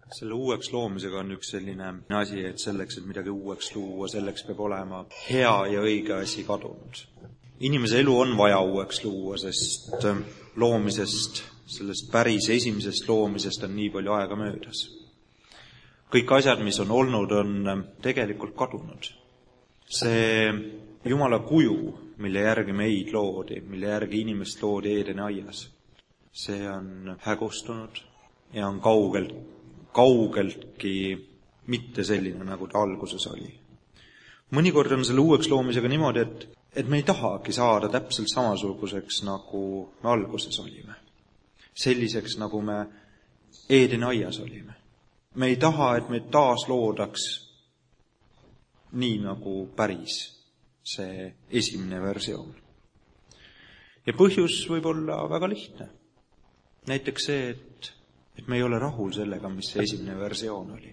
Selle uueks loomisega on üks selline asi, et selleks, et midagi uueks luua, selleks peab olema hea ja õige asi kadunud. Inimese elu on vaja uueks luua, sest loomisest, sellest päris esimesest loomisest on nii palju aega möödas. Kõik asjad, mis on olnud, on tegelikult kadunud. See Jumala kuju, mille järgi meid loodi, mille järgi inimest loodi Eedeni aias, see on hägustunud ja on kaugeltki mitte selline, nagu ta alguses oli. Mõnikord on selle uueks loomisega niimoodi, et me ei tahagi saada täpselt samasuguseks, nagu me alguses olime. Selliseks, nagu me Eedeni aias olime. Me ei taha, et meid taas loodaks nii, nagu päris see esimene versioon. Ja põhjus võib olla väga lihtne. Näiteks see, et me ei ole rahul sellega, mis see esimene versioon oli.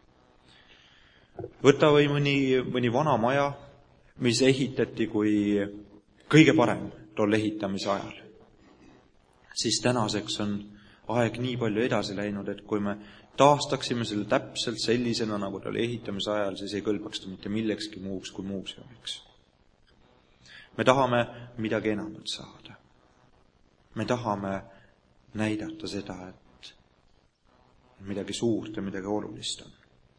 Võta või mõni vana maja, mis ehitati kui kõige parem tol ehitamise ajal. Siis tänaseks on aeg nii palju edasi läinud, et kui me taastaksime selle täpselt sellisena, nagu ta oli ehitamise ajal, siis ei kõlbaks ta mitte millekski muuks kui muuseumiks. Me tahame midagi enamat saada. Me tahame näidata seda, et midagi suurt ja midagi olulist on.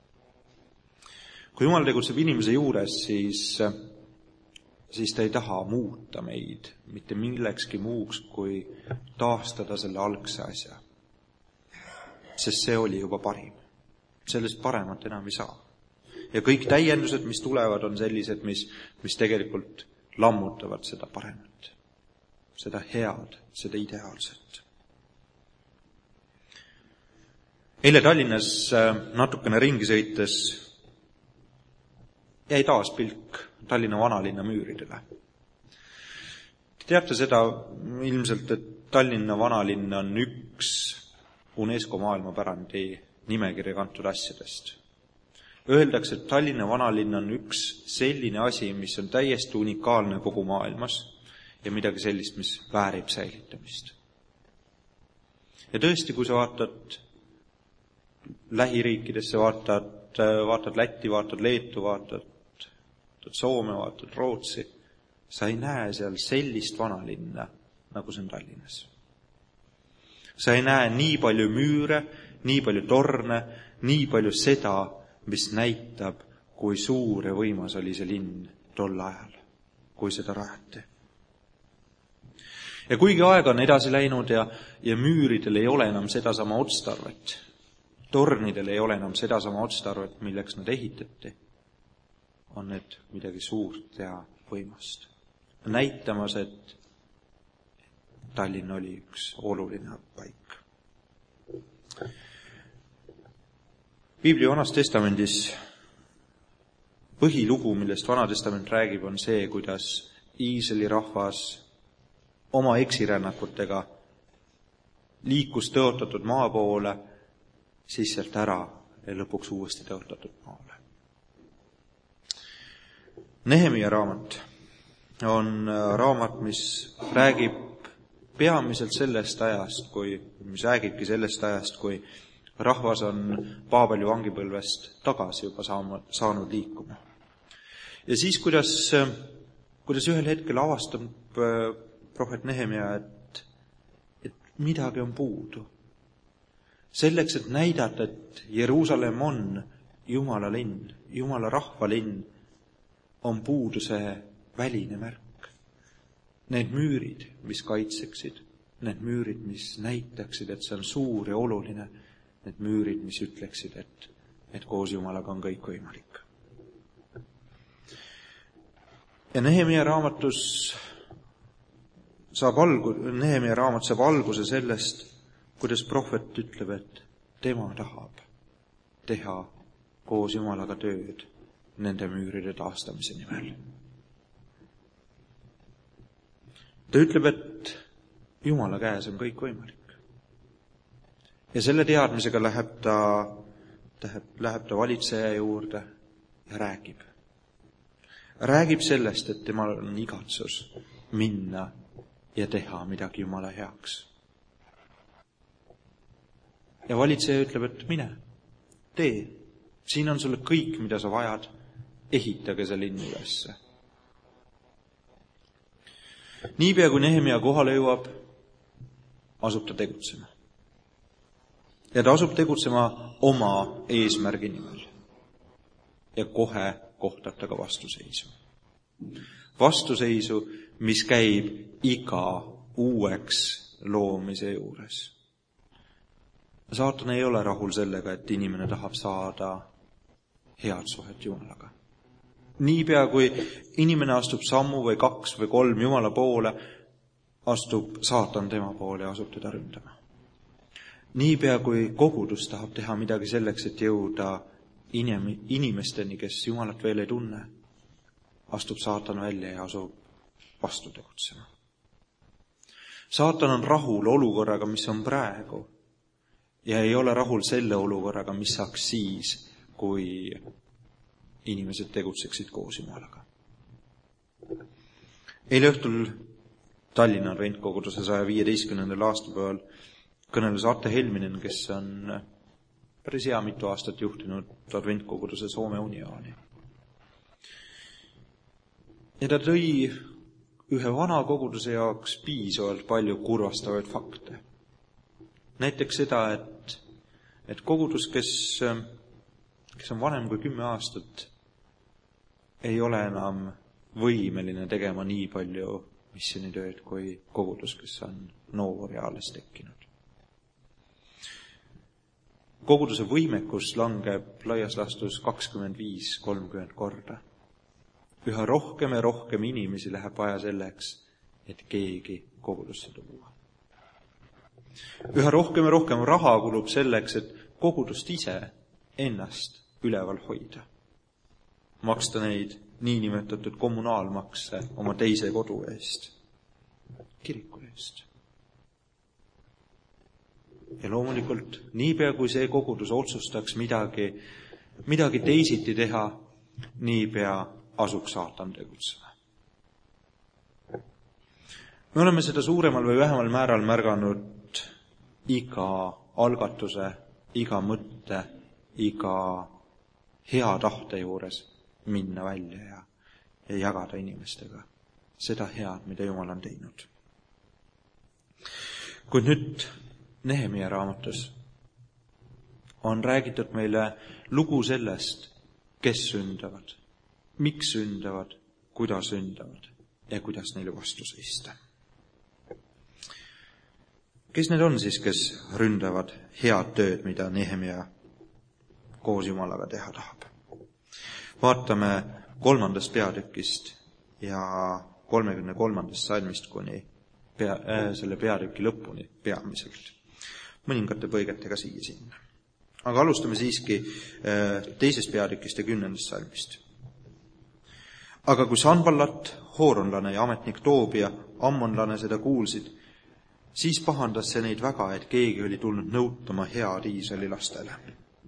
Kui Jumal tegutseb inimese juures, siis ta ei taha muuta meid mitte millekski muuks, kui taastada selle algse asja. Sest see oli juba parim. Sellest paremat enam ei saa. Ja kõik täiendused, mis tulevad, on sellised, mis tegelikult lammutavad seda paremat, seda head, seda ideaalset. Eile Tallinnas natukene ringi sõites jäi taas pilk Tallinna vanalinna müüridele. Te teate seda ilmselt, et Tallinna vanalinn on üks UNESCO maailmapärandi nimekirja kantud asjadest. Öeldakse, et Tallinna vanalinn on üks selline asi, mis on täiesti unikaalne kogu maailmas ja midagi sellist, mis väärib säilitamist. Ja tõesti, kui sa vaatad lähiriikidesse, vaatad Lätti, vaatad Leetu, vaatad Soome, vaatad Rootsi, sa ei näe seal sellist vanalinna, nagu see on Tallinnas. Sa ei näe nii palju müüre, nii palju torne, nii palju seda, mis näitab, kui suur ja võimas oli see linn tol ajal, kui seda rajati. Ja kuigi aeg on edasi läinud ja müüridel ei ole enam sedasama otstarvet, tornidel ei ole enam sedasama otstarvet, milleks nad ehitati, on need midagi suurt ja võimast. Näitamas, et Tallinn oli üks oluline paik. Piibli Vanas Testamendis põhilugu, millest Vana Testament räägib, on see, kuidas Iisraeli rahvas oma eksirännakutega liikus tõotatud maa poole, siis sealt ära ja lõpuks uuesti tõotatud maale. Nehemia raamat on raamat, mis räägib peamiselt sellest ajast, kui rahvas on Paabeli vangipõlvest tagasi juba saanud liikuma. Ja siis, kuidas ühel hetkel avastab prohvet Nehemia, et midagi on puudu. Selleks, et näidata, et Jeruusalemm on Jumala linn, Jumala rahva linn, on puudu see väline märk. Need müürid, mis kaitseksid, need müürid, mis näitaksid, et see on suur ja oluline, need müürid, mis ütleksid, et koos Jumalaga on kõik võimalik. Ja Nehemia raamat saab alguse sellest, kuidas prohvet ütleb, et tema tahab teha koos Jumalaga tööd nende müüride taastamise nimel. Ta ütleb, et Jumala käes on kõik võimalik. Ja selle teadmisega läheb ta valitseja juurde ja räägib. Räägib sellest, et temal on igatsus minna ja teha midagi Jumala heaks. Ja valitseja ütleb, et mine, tee. Siin on sulle kõik, mida sa vajad. Ehitage see linn ülesse. Niipea kui Nehemia kohale jõuab, asub ta tegutsema. Ja ta asub tegutsema oma eesmärgi nimel. Ja kohe kohtab ta ka vastuseisu. Vastuseisu, mis käib iga uueks loomise juures. Saatan ei ole rahul sellega, et inimene tahab saada head suhet Jumalaga. Niipea kui inimene astub sammu või 2 või 3 Jumala poole, astub saatan tema poole ja asub teda ründama. Niipea kui kogudus tahab teha midagi selleks, et jõuda inimesteni, kes Jumalat veel ei tunne, astub saatan välja ja asub vastu tegutsema. Saatan on rahul olukorraga, mis on praegu, ja ei ole rahul selle olukorraga, mis saaks siis, kui inimesed tegutseksid koos Jumalaga. Eile õhtul Tallinna adventkoguduse 115. aastapäeval kõneles Arte Helminen, kes on päris hea mitu aastat juhtinud adventkoguduse Soome Uniooni. Ja ta tõi ühe vana koguduse jaoks piisavalt palju kurvastavaid fakte. Näiteks seda, et kogudus, kes on vanem kui 10 aastat, ei ole enam võimeline tegema nii palju missioonitööd kui kogudus, kes on noor ja alles tekkinud. Koguduse võimekus langeb laias laastus 25-30 korda. Üha rohkem ja rohkem inimesi läheb vaja selleks, et keegi kogudusse tuua. Üha rohkem ja rohkem raha kulub selleks, et kogudust ise ennast üleval hoida. Maksta neid niinimetatud kommunaalmakse oma teise kodu eest, kiriku eest. Ja loomulikult, niipea kui see kogudus otsustaks midagi teisiti teha, niipea asuks saatan tegutsema. Me oleme seda suuremal või vähemal määral märganud iga algatuse, iga mõtte, iga hea tahte juures minna välja ja jagada inimestega seda head, mida Jumal on teinud. Kuid nüüd Nehemia raamatus on räägitud meile lugu sellest, kes sündavad, miks sündavad, kuidas sündavad ja kuidas neile vastu seista. Kes need on siis, kes ründavad head tööd, mida Nehemia koos Jumalaga teha tahab? Vaatame 3. peatükist ja 33. salmist kuni selle peatüki lõpuni peamiselt. Mõningate põigetega siia-sinna. Aga alustame siiski 2. peatükist ja 10. salmist. Aga kui Sanballat, hooronlane ja ametnik Toobia, ammonlane seda kuulsid, siis pahandas see neid väga, et keegi oli tulnud nõutama head Iisraeli lastele.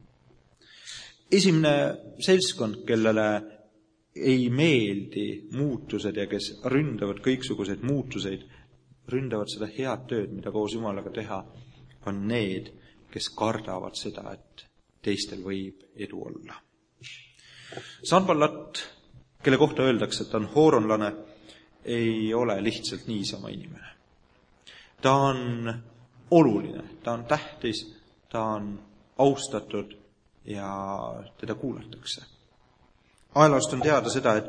Esimene seltskond, kellele ei meeldi muutused ja kes ründavad kõiksuguseid muutuseid, ründavad seda head tööd, mida koos Jumalaga teha, on need, kes kardavad seda, et teistel võib edu olla. Sanballat, kelle kohta öeldakse, et ta on hooronlane, ei ole lihtsalt niisama inimene. Ta on oluline, ta on tähtis, ta on austatud ja teda kuulatakse. Ajaloost on teada seda,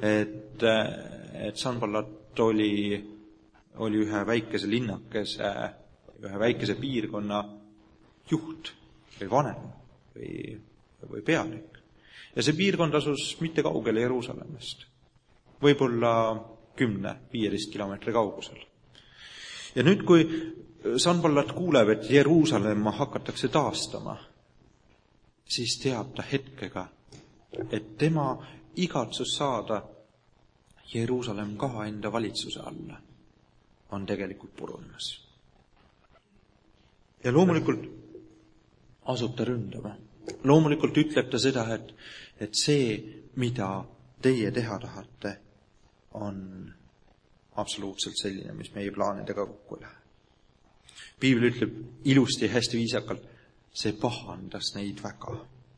et Sanballat oli ühe väikese linnakese, ühe väikese piirkonna juht või vanem või pealik. Ja see piirkond asus mitte kaugele Jeruusalemmast. Võib-olla 10-15 kilomeetri kaugusel. Ja nüüd, kui Sanballat kuuleb, et Jeruusalemma hakatakse taastama, siis teab ta hetkega, et tema igatsus saada Jeruusalemm ka enda valitsuse alla on tegelikult purunemas. Ja loomulikult asub ta ründama. Loomulikult ütleb ta seda, et see, mida teie teha tahate, on absoluutselt selline, mis meie plaanidega kokku ei lähe. Piibel ütleb ilusti ja hästi viisakalt, see pahandas neid väga.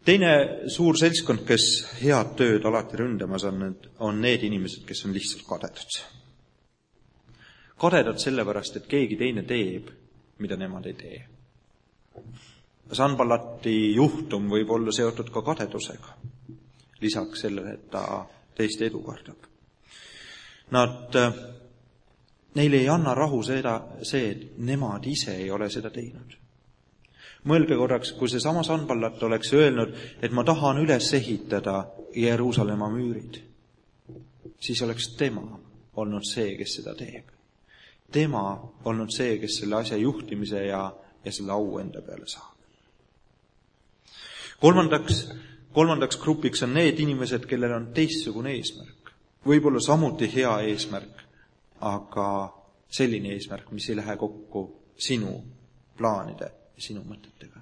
Teine suur seltskond, kes head tööd alati ründamas on need inimesed, kes on lihtsalt kadedad. Kadedad sellepärast, et keegi teine teeb, mida nemad ei tee. Sanballati juhtum võib olla seotud ka kadedusega, lisaks sellele, et ta teist edu kardab. Neile ei anna rahu see, et nemad ise ei ole seda teinud. Mõelge korraks, kui see sama Sanballat oleks öelnud, et ma tahan üles ehitada Jeruusalemma müürid, siis oleks tema olnud see, kes seda teeb. Tema olnud see, kes selle asja juhtimise ja selle au enda peale saab. Kolmandaks grupiks on need inimesed, kellel on teistsugune eesmärk. Võib-olla samuti hea eesmärk, aga selline eesmärk, mis ei lähe kokku sinu plaanide ja sinu mõtetega.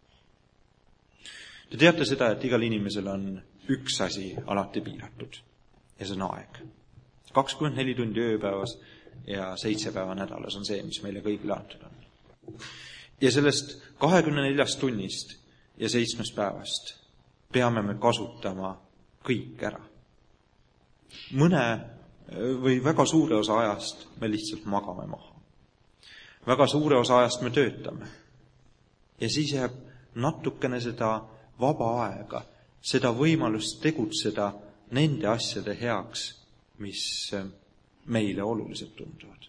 Te teate seda, et igal inimesel on üks asi alati piiratud ja see on aeg. 24 tundi ööpäevas ja 7 päeva nädalas on see, mis meile kõigile antud on. Ja sellest 24 tunnist ja 7 päevast peame me kasutama kõik ära. Mõne või väga suure osa ajast me lihtsalt magame maha. Väga suure osa ajast me töötame. Ja siis jääb natukene seda vaba aega, seda võimalust tegutseda nende asjade heaks, mis meile oluliselt tunduvad.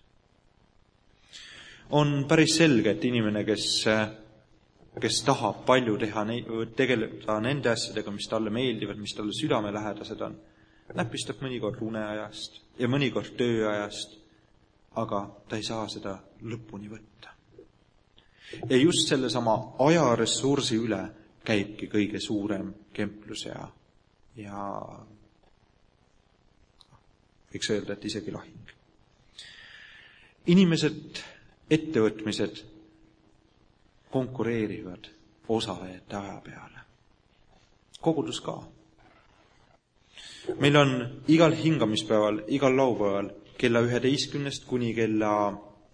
On päris selge, et inimene, kes tahab palju tegeleda nende asjadega, mis talle meeldivad, mis talle südamelähedased on, näpistab mõnikord uneajast ja mõnikord tööajast, aga ta ei saa seda lõpuni võtta. Ja just selle sama ajaressursi üle käibki kõige suurem kemplus ja võiks öelda, et isegi lahing. Inimesed, ettevõtmised konkureerivad osalejate aja peale. Kogudus ka. Meil on igal hingamispäeval, igal laupäeval kella 11 kuni kella,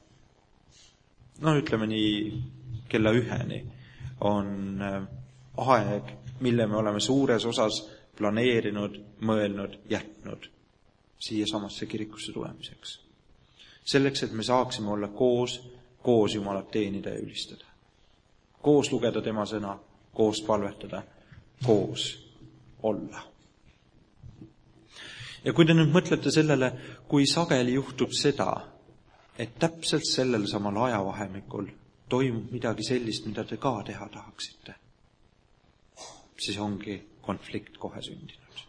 ütleme nii, kella 1 on aeg, mille me oleme suures osas planeerinud, mõelnud, jätnud siia samasse kirikusse tulemiseks. Selleks, et me saaksime olla koos Jumalat teenida ja ülistada. Koos lugeda tema sõna, koos palvetada, koos olla. Ja kui te nüüd mõtlete sellele, kui sageli juhtub seda, et täpselt sellel samal ajavahemikul toimub midagi sellist, mida te ka teha tahaksite, siis ongi konflikt kohe sündinud.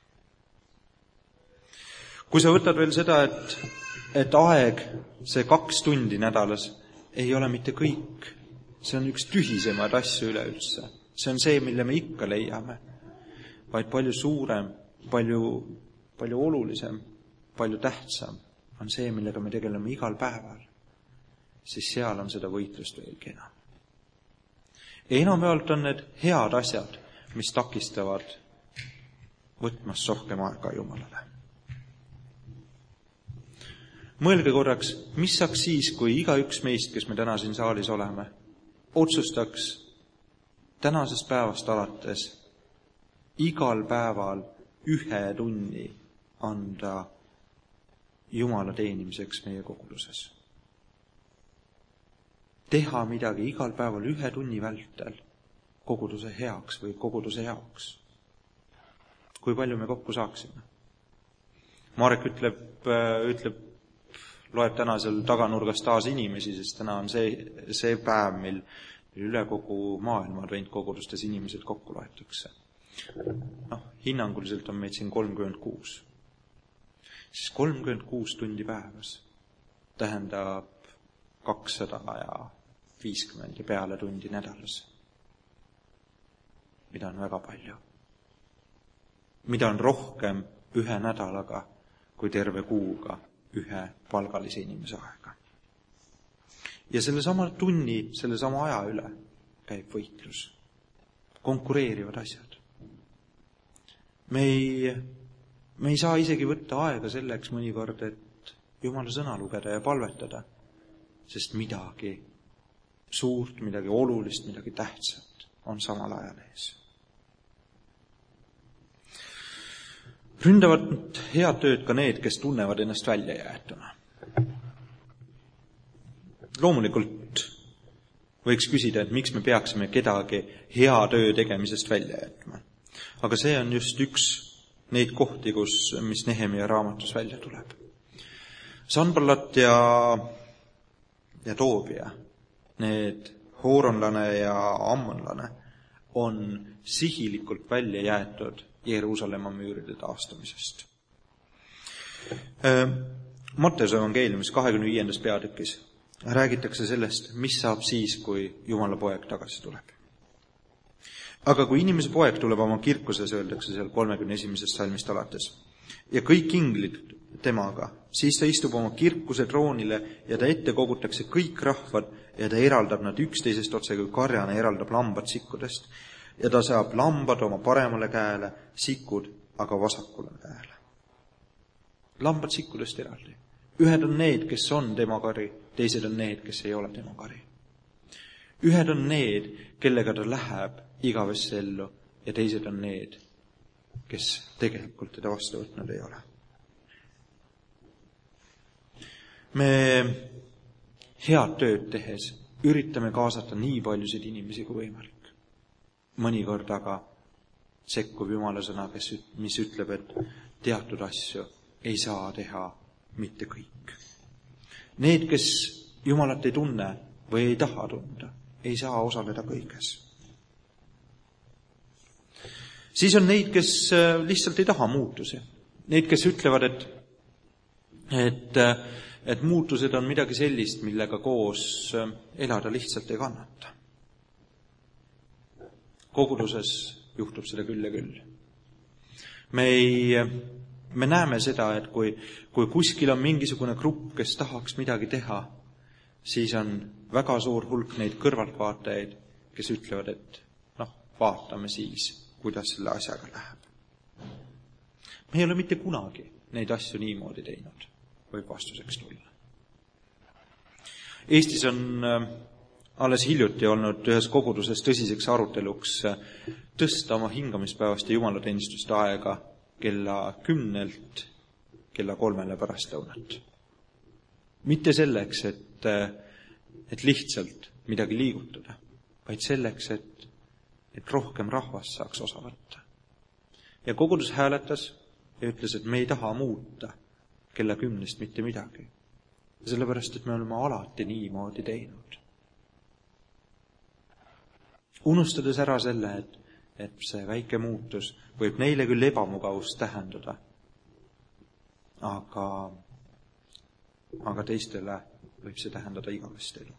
Kui sa võtad veel seda, et aeg, see 2 tundi nädalas, ei ole mitte kõik, see on üks tühisemaid asju üleüldse. See on see, mille me ikka leiame, vaid palju suurem, palju olulisem, palju tähtsam on see, millega me tegeleme igal päeval, siis seal on seda võitlust veelgi enam. Enamjaolt on need head asjad, mis takistavad võtmast rohkem aega Jumalale. Mõelge korraks, mis saaks siis, kui igaüks meist, kes me täna siin saalis oleme, otsustaks tänasest päevast alates igal päeval 1 tunni anda Jumala teenimiseks meie koguluses. Teha midagi igal päeval 1 tunni vältel koguduse heaks või koguduse jaoks. Kui palju me kokku saaksime? Marek ütleb, loeb täna seal taganurgas taas inimesi, sest täna on see päev, mil üle kogu maailma adventkogudustes inimesed kokku loetakse. Hinnanguliselt on meid siin 36. Siis 36 tundi päevas tähendab 250 ja peale tundi nädalas, mida on väga palju. Mida on rohkem 1 nädalaga kui terve kuuga 1 palgalise inimese aega. Ja sellesama tunni, sellesama aja üle käib võitlus. Konkureerivad asjad. Me ei saa isegi võtta aega selleks mõnikord, et Jumala sõna lugeda ja palvetada, sest midagi suurt, midagi olulist, midagi tähtsat on samal ajal ees. Ründavad head tööd ka need, kes tunnevad ennast välja jäetuna. Loomulikult võiks küsida, et miks me peaksime kedagi hea töö tegemisest välja jätma. Aga see on just üks neid kohti, mis Nehemia raamatus välja tuleb. Sanballat ja Toobia, need hooronlane ja ammonlane, on sihilikult välja jäetud Jeruusalemma müüride taastamisest. Matteuse evangeeliumis 25. peatükis räägitakse sellest, mis saab siis, kui Jumala poeg tagasi tuleb. Aga kui inimese poeg tuleb oma kirkuses, öeldakse seal 31. salmist alates, ja kõik inglid temaga, siis ta istub oma kirkuse troonile ja ta ette kogutakse kõik rahvad ja ta eraldab nad üksteisest otse kui karjane eraldab lambad sikkudest ja ta saab lambad oma paremale käele, sikud aga vasakule käele. Lambad sikkudest eraldi. Ühed on need, kes on tema kari, teised on need, kes ei ole tema kari. Ühed on need, kellega ta läheb igavesse ellu ja teised on need, kes tegelikult teda vastu võtnud ei ole. Me head tööd tehes üritame kaasata nii paljusid inimesi kui võimalik. Mõnikord aga sekkub Jumala sõna, mis ütleb, et teatud asju ei saa teha mitte kõik. Need, kes Jumalat ei tunne või ei taha tunda, ei saa osaleda kõiges. Siis on neid, kes lihtsalt ei taha muutusi. Neid, kes ütlevad, et muutused on midagi sellist, millega koos elada lihtsalt ei kannata. Koguduses juhtub seda küll ja küll. Me näeme seda, et kui kuskil on mingisugune grupp, kes tahaks midagi teha, siis on väga suur hulk neid kõrvaltvaatajaid, kes ütlevad, et vaatame siis, kuidas selle asjaga läheb. Me ei ole mitte kunagi neid asju niimoodi teinud, võib vastuseks tulla. Eestis on alles hiljuti olnud ühes koguduses tõsiseks aruteluks tõsta oma hingamispäevast ja jumalateenistuste aega kella 10 kella 3 pärastlõunat. Mitte selleks, et lihtsalt midagi liigutada, vaid selleks, et rohkem rahvas saaks osa võtta. Ja kogudus hääletas ja ütles, et me ei taha muuta kella 10 mitte midagi. Sellepärast, et me oleme alati niimoodi teinud. Unustades ära selle, et see väike muutus võib neile küll ebamugavust tähendada, aga teistele võib see tähendada igavest elu.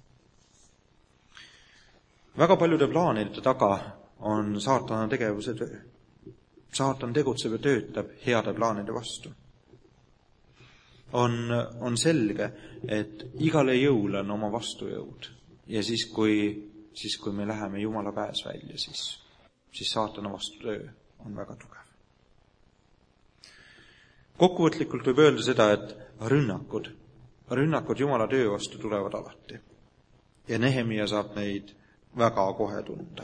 Väga paljude plaanide taga on saatana tegevuse töö. Saatan tegutseb ja töötab heade plaanide vastu. On selge, et igale jõule on oma vastujõud ja siis kui me läheme Jumala käes välja, siis saatana vastutöö on väga tugev. Kokkuvõtlikult võib öelda seda, et rünnakud Jumala töö vastu tulevad alati ja Nehemia saab neid väga kohe tunda.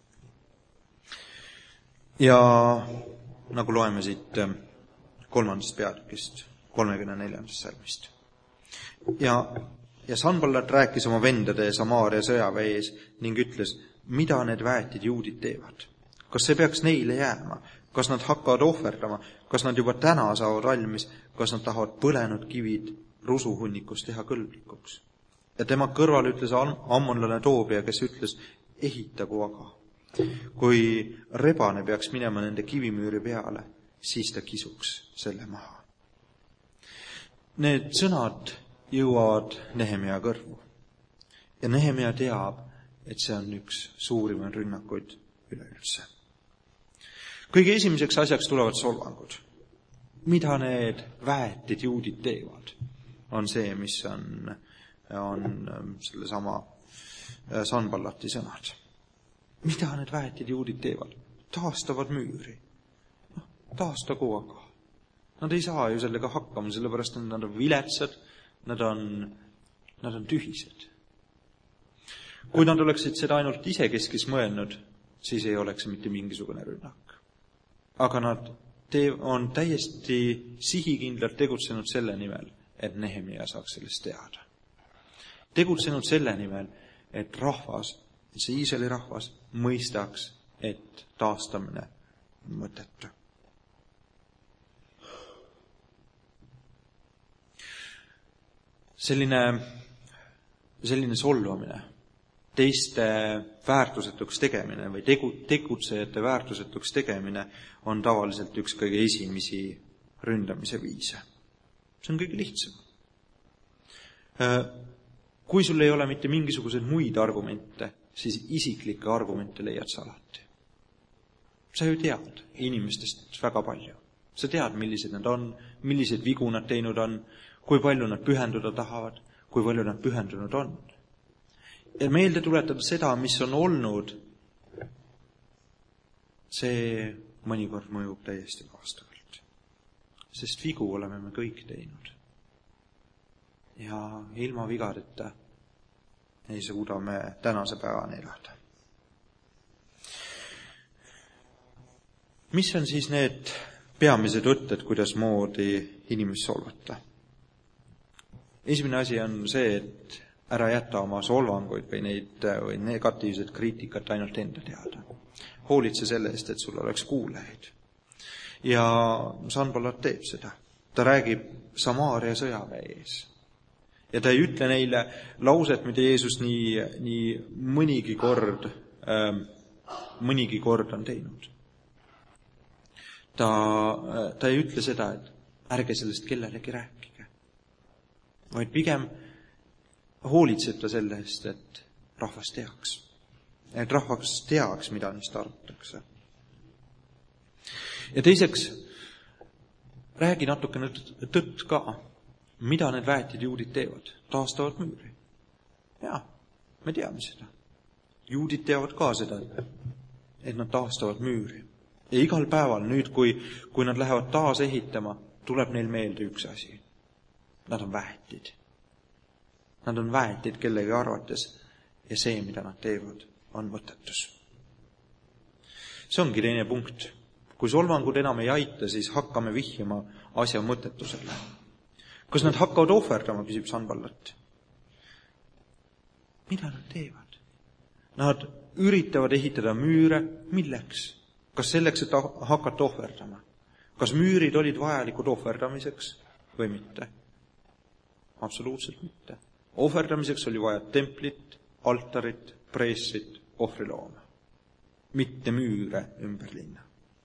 Ja nagu loeme siit 3. peatükist 34. salmist. Ja Sanballat rääkis oma vendade Samaaria sõjaväe ees ning ütles, mida need väetid juudid teevad. Kas see peaks neile jääma? Kas nad hakkavad ohverdama? Kas nad juba täna saavad valmis? Kas nad tahavad põlenud kivid rusuhunnikus teha kõlblikuks? Ja tema kõrval ütles ammonlane Toobia, kes ütles, ehitagu aga. Kui rebane peaks minema nende kivimüüri peale, siis ta kisuks selle maha. Need sõnad jõuavad Nehemia kõrvu. Ja Nehemia teab, et see on üks suurimaid rünnakuid üleüldse. Kõige esimeseks asjaks tulevad solvangud. Mida need väetid juudid teevad, on see, mis on sellesama Sanballati sõnad. Mida need väetid juudid teevad? Taastavad müüri. Taastagu aga. Nad ei saa ju sellega hakkama, sellepärast et nad on viletsad, nad on tühised. Kui nad oleksid seda ainult isekeskis mõelnud, siis ei oleks mitte mingisugune rünnak. Aga nad on täiesti sihikindlalt tegutsenud selle nimel, et Nehemia saaks sellest teada. Tegutsenud selle nimel, et rahvas, see Iisraeli rahvas, mõistaks, et taastamine on mõttetu. Selline solvamine, teiste väärtusetuks tegemine või tegutsejate väärtusetuks tegemine on tavaliselt üks kõige esimesi ründamise viise. See on kõige lihtsam. Kui sul ei ole mitte mingisuguseid muid argumente, siis isiklikke argumente leiad sa alati. Sa ju tead inimestest väga palju. Sa tead, millised nad on, millised vigu nad teinud on, kui palju nad pühenduda tahavad, kui palju nad pühendunud on. Ja meelde tuletada seda, mis on olnud, see mõnikord mõjub täiesti vastavalt. Sest vigu oleme me kõik teinud. Ja ilma vigadeta ei suuda me tänase päevani elada. Mis on siis need peamised võtted, kuidas moodi inimest solvata? Esimene asi on see, et ära jäta oma solvanguid või negatiivset kriitikat ainult enda teada. Hoolitse selle eest, et sul oleks kuulajaid. Ja Sanballat teeb seda. Ta räägib Samaaria sõjaväe ees. Ja ta ei ütle neile lauset, mida Jeesus nii mõnigi kord on teinud. Ta ei ütle seda, et ärge sellest kellelegi rääkige, vaid pigem hoolitseb ta selle eest, et rahvas teaks. Et rahvas teaks, mida neist arvatakse. Ja teiseks, räägi natukene tõtt ka, mida need väetid juudid teevad. Taastavad müüri. Jaa, me teame seda. Juudid teavad ka seda, et nad taastavad müüri. Ja igal päeval nüüd, kui nad lähevad taas ehitama, tuleb neil meelde üks asi. Nad on väetid. Nad on väetid kellegi arvates ja see, mida nad teevad, on mõttetus. See ongi teine punkt. Kui solvangud enam ei aita, siis hakkame vihjama asja mõttetusele. Kas nad hakkavad ohverdama, küsib Sanballat. Mida nad teevad? Nad üritavad ehitada müüre. Milleks? Kas selleks, et hakata ohverdama? Kas müürid olid vajalikud ohverdamiseks või mitte? Absoluutselt mitte. Ohverdamiseks oli vaja templit, altarit, preestrit, ohvrilooma. Mitte müüre ümber linna.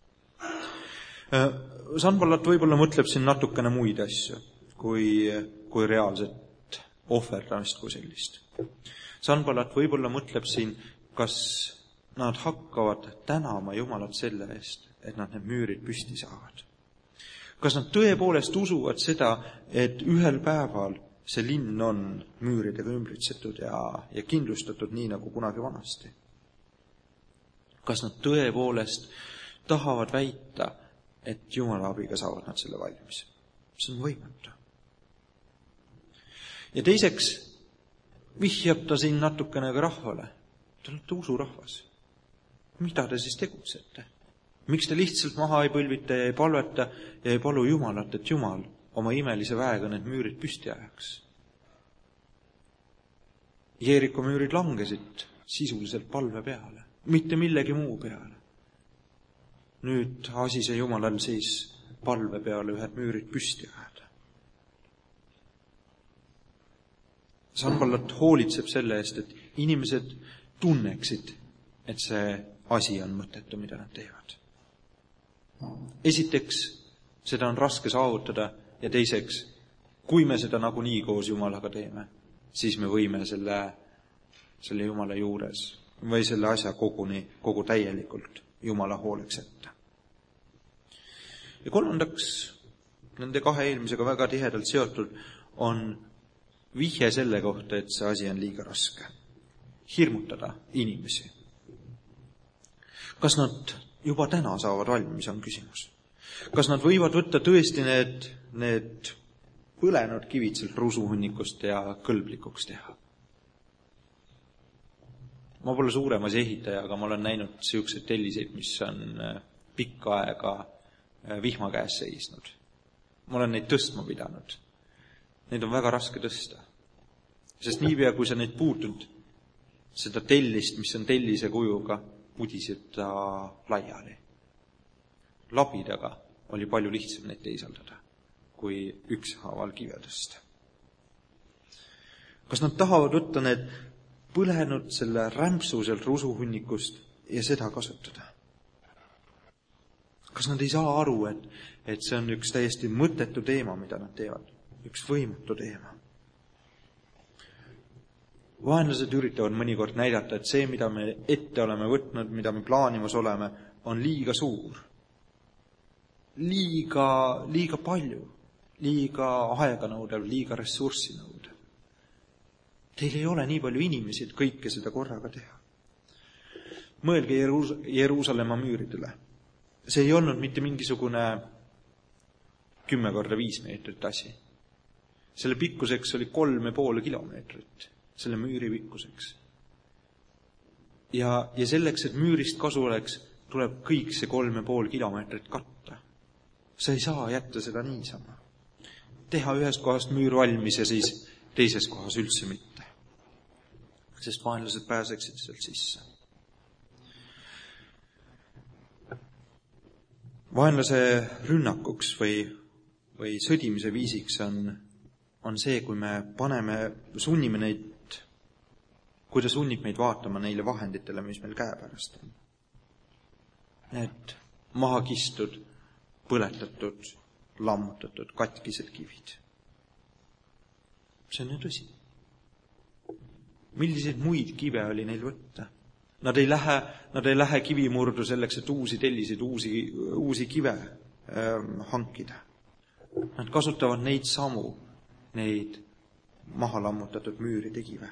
Sanballat võib-olla mõtleb siin natukene muid asju kui reaalset ohverdamist kui sellist. Sanballat võib-olla mõtleb siin, kas nad hakkavad tänama Jumalat selle eest, et nad need müürid püsti saavad. Kas nad tõepoolest usuvad seda, et ühel päeval see linn on müüridega ümbritsetud ja kindlustatud nii, nagu kunagi vanasti? Kas nad tõepoolest tahavad väita, et Jumala abiga saavad nad selle valmis? See on võimatu. Ja teiseks vihjab ta siin natukene ka rahvale. Te olete usurahvas. Mida te siis tegutsete? Miks te lihtsalt maha ei põlvita ja ei palveta ja ei palu Jumalat, et Jumal oma imelise väega need müürid püsti ajaks? Jeeriko müürid langesid sisuliselt palve peale, mitte millegi muu peale. Nüüd asi see Jumalal siis palve peale ühed müürid püsti ajada. Sanballat hoolitseb selle eest, et inimesed tunneksid, et see asi on mõttetu, mida nad teevad. Esiteks, seda on raske saavutada ja teiseks, kui me seda nagunii koos Jumalaga teeme, siis me võime selle Jumala juures või selle asja kogu täielikult Jumala hooleks jätta. Ja kolmandaks, nende kahe eelmisega väga tihedalt seotud, on vihje selle kohta, et see asi on liiga raske. Hirmutada inimesi. Kas nad juba täna saavad valmis, on küsimus. Kas nad võivad võtta tõesti need põlenud kivid sealt rusuhunnikust ja kõlblikuks teha? Ma pole suurem asi ehitaja, aga ma olen näinud selliseid telliseid, mis on pikka aega vihma käes seisnud. Ma olen neid tõstma pidanud. Neid on väga raske tõsta. Sest niipea, kui sa neid puutud, seda tellist, mis on tellise kujuga, pudised ta laiali. Labidaga oli palju lihtsam neid teisaldada, kui ükshaaval kive tõsta. Kas nad tahavad võtta need põlenud selle rämpsu sealt rusuhunnikust ja seda kasutada? Kas nad ei saa aru, et see on üks täiesti mõttetu teema, mida nad teevad? Üks võimutu teema. Vaenlased üritavad mõnikord näidata, et see, mida me ette oleme võtnud, mida me plaanimas oleme, on liiga suur. Liiga palju, liiga aeganõudev, liiga ressurssinõudev. Teil ei ole nii palju inimesi, et kõike seda korraga teha. Mõelge Jeruusalemma müüridele. See ei olnud mitte mingisugune 10x5 meetrit asi. Selle pikkuseks oli 3,5 kilomeetrit, selle müüri pikkuseks. Ja selleks, et müürist kasu oleks, tuleb kõik see 3,5 kilomeetrit katta. Sa ei saa jätta seda niisama. Teha ühest kohast müür valmis ja siis teises kohas üldse mitte. Sest vaenlased pääseksid sealt sisse. Vaenlase rünnakuks või sõdimise viisiks on see, kui me sunnime neid, kui ta sunnib meid vaatama neile vahenditele, mis meil käepärast on. Need maha kistud, põletatud, lammutatud, katkised kivid. See on ju tõsi. Milliseid muid kive oli neil võtta? Nad ei lähe kivimurdu selleks, et uusi tellisid, uusi kive hankida. Nad kasutavad neid samu, neid maha lammutatud müüride kive.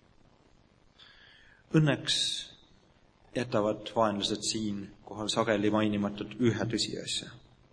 Õnneks jätavad vaenlased siin kohal sageli mainimatud ühe tõsiasja.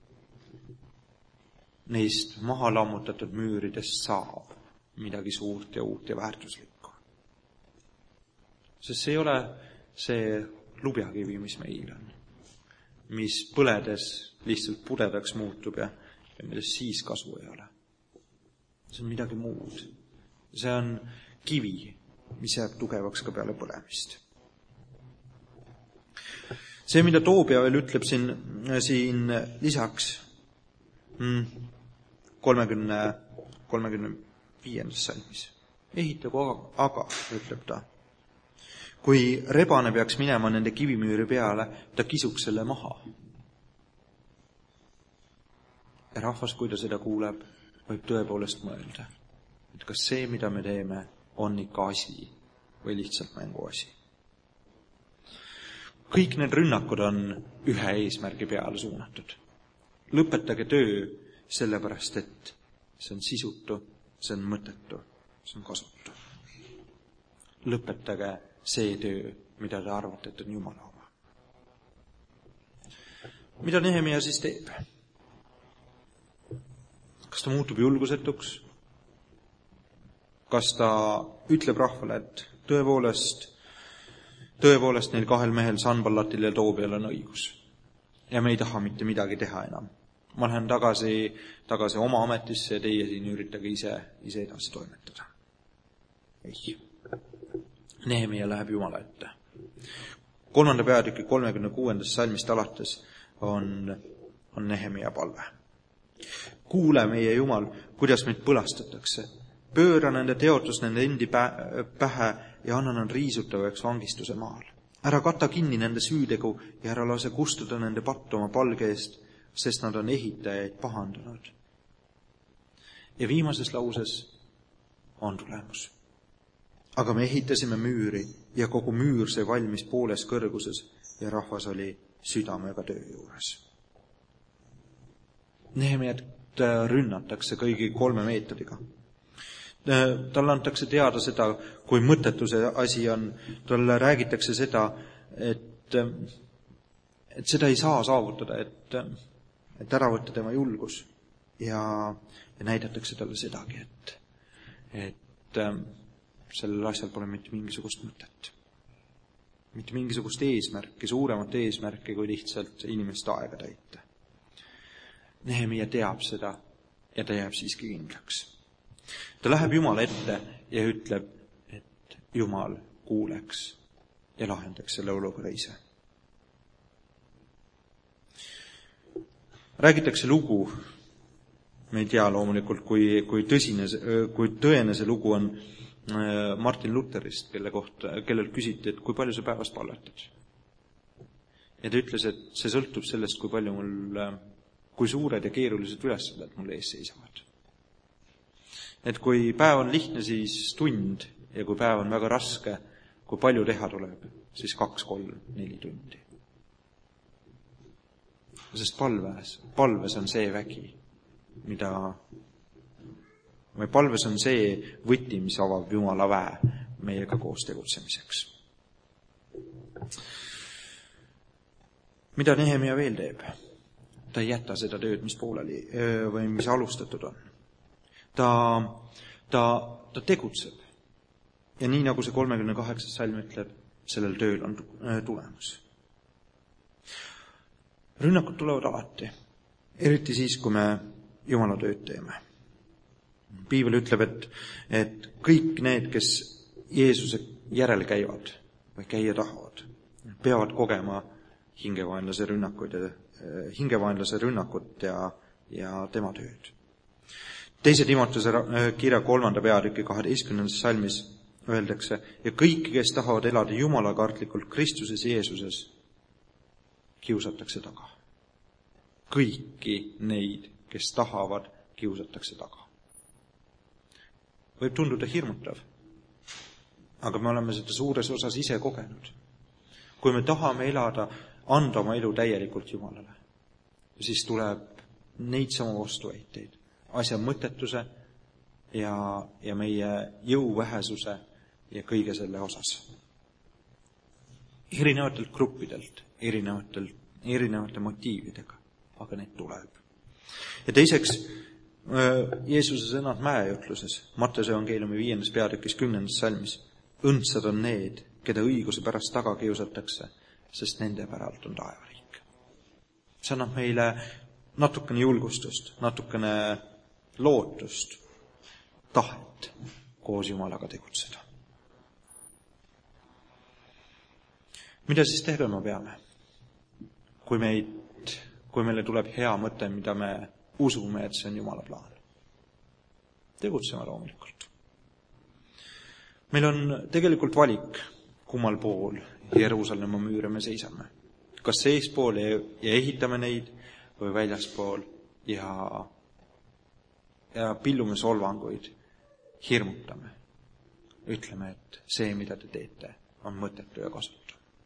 Neist maha lammutatud müüridest saab midagi suurt ja uut ja väärtuslikku. Sest see ei ole see lubjakivi, mis meil on, mis põledes lihtsalt pudedaks muutub ja millest siis kasu ei ole. See on midagi muud. See on kivi, mis jääb tugevaks ka peale põlemist. See, mida Toobia veel ütleb siin lisaks 35. salmis. Ehitagu aga, ütleb ta. Kui rebane peaks minema nende kivimüüri peale, ta kisuks selle maha. Ja rahvas, kui ta seda kuuleb, võib tõepoolest mõelda, et kas see, mida me teeme, on ikka asi või lihtsalt mänguasi. Kõik need rünnakud on ühe eesmärgi peale suunatud. Lõpetage töö sellepärast, et see on sisutu, see on mõttetu, see on kasutu. Lõpetage see töö, mida te arvate, et on Jumala oma. Mida Nehemia siis teeb? Kas ta muutub julgusetuks? Kas ta ütleb rahvale, et tõepoolest neil kahel mehel Sanballatil ja Toobial on õigus ja me ei taha mitte midagi teha enam. Ma lähen tagasi oma ametisse ja teie siin üritage ise edasi toimetada. Ei. Nehemia läheb Jumala ette. 3. peatüki 36. salmist alates on Nehemia palve. Kuule, meie Jumal, kuidas meid põlastatakse. Pööra nende teotus nende endi pähe ja anna nad riisutavaks vangistuse maal. Ära kata kinni nende süütegu ja ära lase kustuda nende pattu oma palge eest, sest nad on ehitajaid pahandanud. Ja viimases lauses on tulemus. Aga me ehitasime müüri ja kogu müür sai valmis pooles kõrguses ja rahvas oli südamega töö juures. Nehemiat rünnatakse kõigi 3 meetodiga. Talle antakse teada seda, kui mõttetu see asi on. Talle räägitakse seda, et seda ei saa saavutada, et ära võtta tema julgus. Ja näidatakse talle sedagi, et sellel asjal pole mitte mingisugust mõtet. Mitte mingisugust eesmärki, suuremat eesmärki kui lihtsalt inimeste aega täita. Nehemia teab seda ja ta jääb siiski kindlaks. Ta läheb Jumala ette ja ütleb, et Jumal kuuleks ja lahendaks selle olukorra ise. Räägitakse lugu, me ei tea loomulikult, kui tõene see lugu on Martin Lutherist, kellelt küsiti, et kui palju sa päevas palvetad. Ja ta ütles, et see sõltub sellest, kui suured ja keerulised ülesanded mul ees seisavad. Et kui päev on lihtne, siis tund, ja kui päev on väga raske, kui palju teha tuleb, siis 2, 3, 4 tundi. Sest palves on see vägi, palves on see võti, mis avab Jumala väe meiega koos tegutsemiseks. Mida Nehemia veel teeb? Ta ei jäta seda tööd, mis pooleli või mis alustatud on. Ta tegutseb. Ja nii nagu see 38. salm ütleb, sellel tööl on tulemus. Rünnakud tulevad alati, eriti siis, kui me Jumala tööd teeme. Piibel ütleb, et kõik need, kes Jeesuse järele käivad või käia tahavad, peavad kogema hingevaenlase rünnakut ja tema tööd. 2. Timotuse kirja 3. peatüki 12. salmis öeldakse, ja kõik, kes tahavad elada jumalakartlikult Kristuses Jeesuses, kiusatakse taga. Kõiki neid, kes tahavad, kiusatakse taga. Võib tunduda hirmutav, aga me oleme seda suures osas ise kogenud. Kui me tahame elada, anda oma elu täielikult Jumalale, siis tuleb neid samu vastuväiteid, asja mõttetuse ja meie jõuvähesuse ja kõige selle osas. Erinevatelt gruppidelt, erinevate motiividega, aga need tuleb. Ja teiseks, Jeesuse sõnad mäejutluses, Matteuse evangeeliumi 5. peatükis 10. salmis, õndsad on need, keda õiguse pärast taga kiusatakse, sest nende päralt on taevariik. See annab meile natukene julgustust, natukene lootust, tahet koos Jumalaga tegutseda. Mida siis tegema peame? Kui meile tuleb hea mõte, mida me usume, et see on Jumala plaan. Tegutseme loomulikult. Meil on tegelikult valik, kummal pool Jeruusalemma müüre me seisame. Kas seespool ja ehitame neid või väljaspool ja pillume solvanguid, hirmutame. Ütleme, et see, mida te teete, on mõttetu ja kasutu.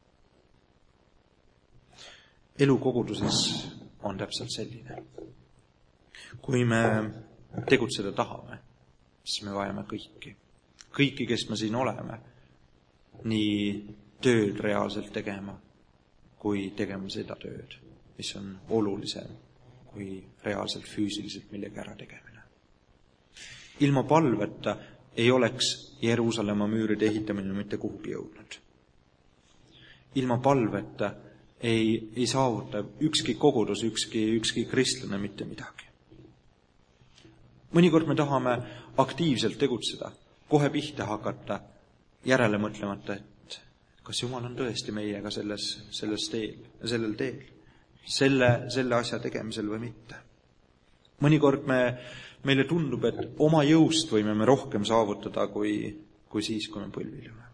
Elu koguduses on täpselt selline. Kui me tegutseda tahame, siis me vajame kõiki. Kõiki, kes me siin oleme, nii tööd reaalselt tegema, kui tegema seda tööd, mis on olulisem kui reaalselt füüsiliselt millegi ära tegemine. Ilma palveta ei oleks Jeruusalemma müüride ehitamine mitte kuhugi jõudnud. Ilma palveta ei saavuta ükski kogudus, ükski kristlane mitte midagi. Mõnikord me tahame aktiivselt tegutseda, kohe pihta hakata, järele mõtlemata, et kas Jumal on tõesti meiega sellel teel, selle asja tegemisel või mitte. Mõnikord meile tundub, et oma jõust võime me rohkem saavutada kui siis, kui me põlvil oleme.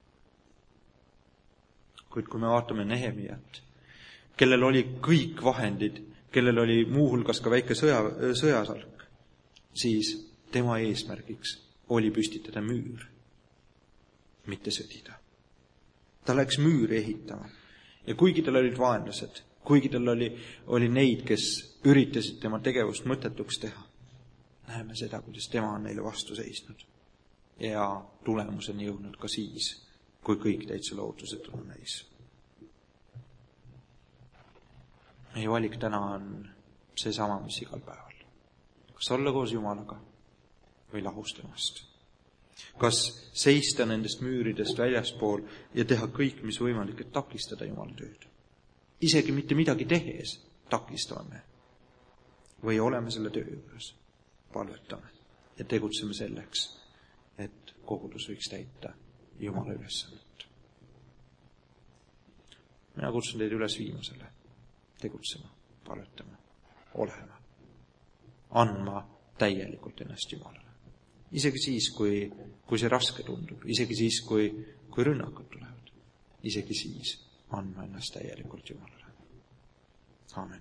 Kuid kui me vaatame Nehemiat, kellel oli kõik vahendid, kellel oli muuhulgas ka väike sõjasalk, siis tema eesmärgiks oli püstitada müür, mitte sõdida. Ta läks müüri ehitama ja kuigi tal olid vaenlased, kuigi tal oli neid, kes üritasid tema tegevust mõttetuks teha, näeme seda, kuidas tema on neile vastu seisnud ja tulemuseni jõudnud ka siis, kui kõik täitsa lootusetud on neis. Meie valik täna on seesama, mis igal päeval. Kas olla koos Jumalaga või lahus temast? Kas seista nendest müüridest väljaspool ja teha kõik, mis võimalik, et takistada Jumala tööd? Isegi mitte midagi tehes takistame. või oleme selle töö juures, palvetame ja tegutseme selleks, et kogudus võiks täita Jumala ülesannet. Mina kutsun teid üles viimasele, tegutsema, palvetama, olema, andma täielikult ennast Jumalale. Isegi siis, kui see raske tundub, isegi siis, kui rünnakud tulevad, isegi siis andma ennast täielikult Jumalale. Aamen.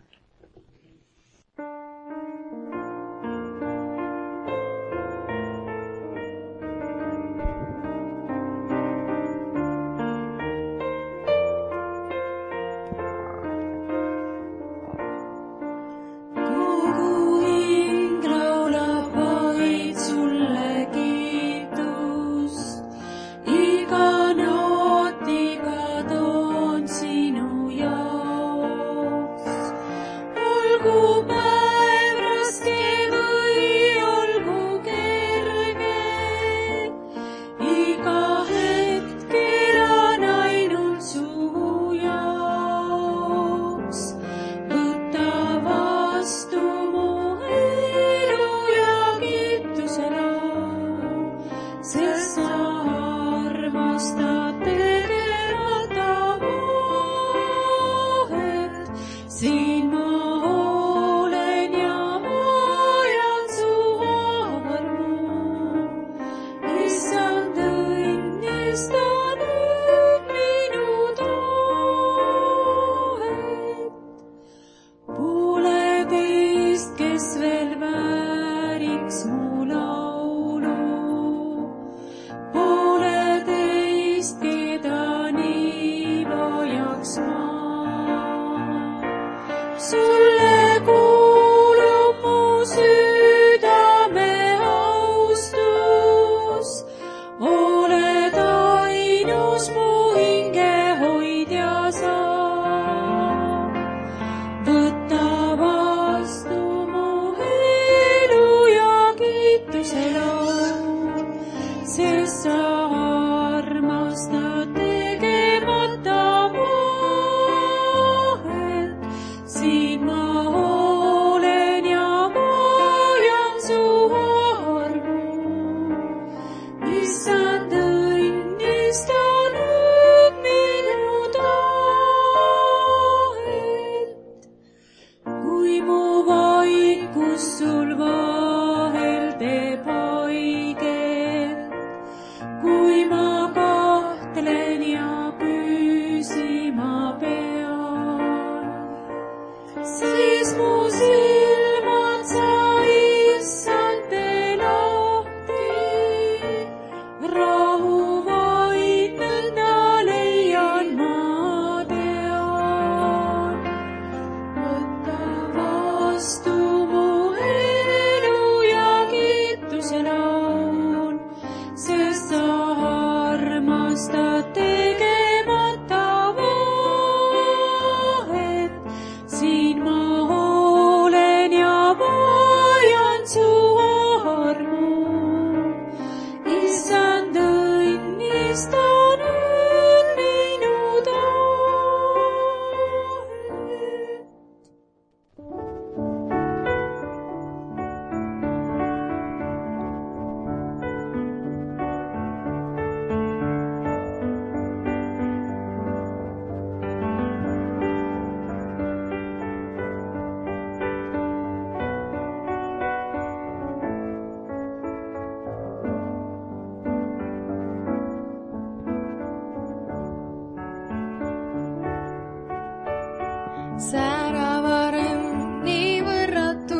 Sära varem nii võrratu,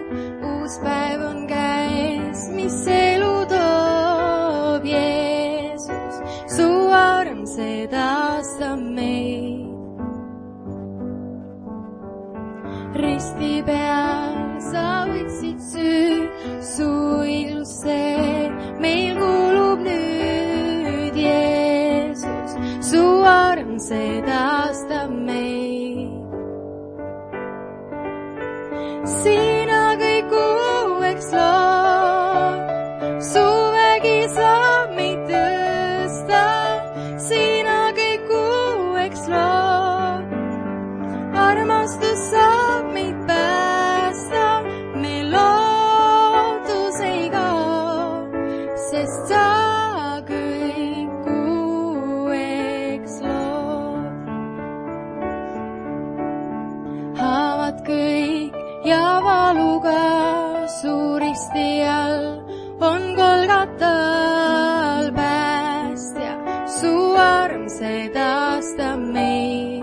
uus päev on käes, mis elu toob. Jeesus, su arm sedastab meid. Risti peal sa võtsid süü, su ilusse meil kuulub nüüd. Jeesus, su arm sedastab meid. Sina kõik uueks lood, su vägi saab meid tõsta. Sina kõik uueks lood, armastus saab meid päästa. Suuristi all on Golgatal päästja, su arm sedastab meid.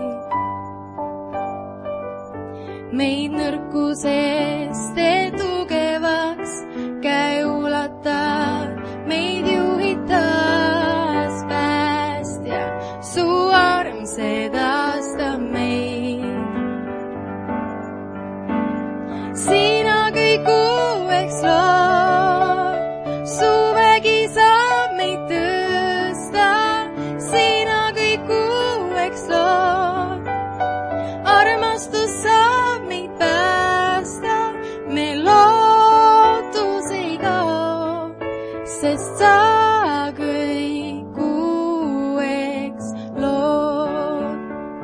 Meid nõrkusest teed tugevaks, käe ulatad, meid juhitas päästja, su arm sedastab meid. Sina kõik uueks lood, su vägi saab meid tõsta, sina kõik uueks lood, armastus saab meid päästa, me lootus ei kao, sest sa kõik uueks lood.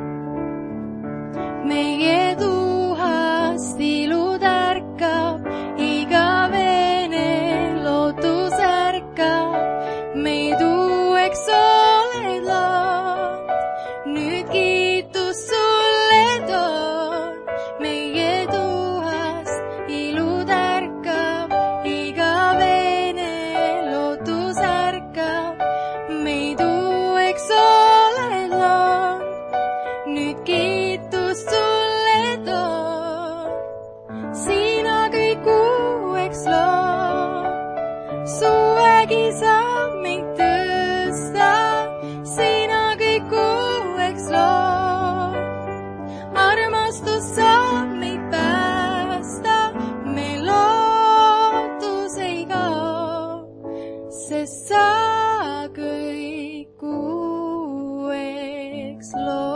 Meie tuhast ilud ärkab, igavene lootus ärkab, meid uueks oled lood, nüüd kiitus sulle toon. Meie tuhast ilud ärkab, igavene lootus ärkab, meid uueks oled lood, nüüd kiitus sulle toon. Sina kõik uueks lood, su vägi saab meid tõsta, sina kõik uueks lood, armastus saab meid päästa, me lootus ei kao, sest sa kõik uueks lood.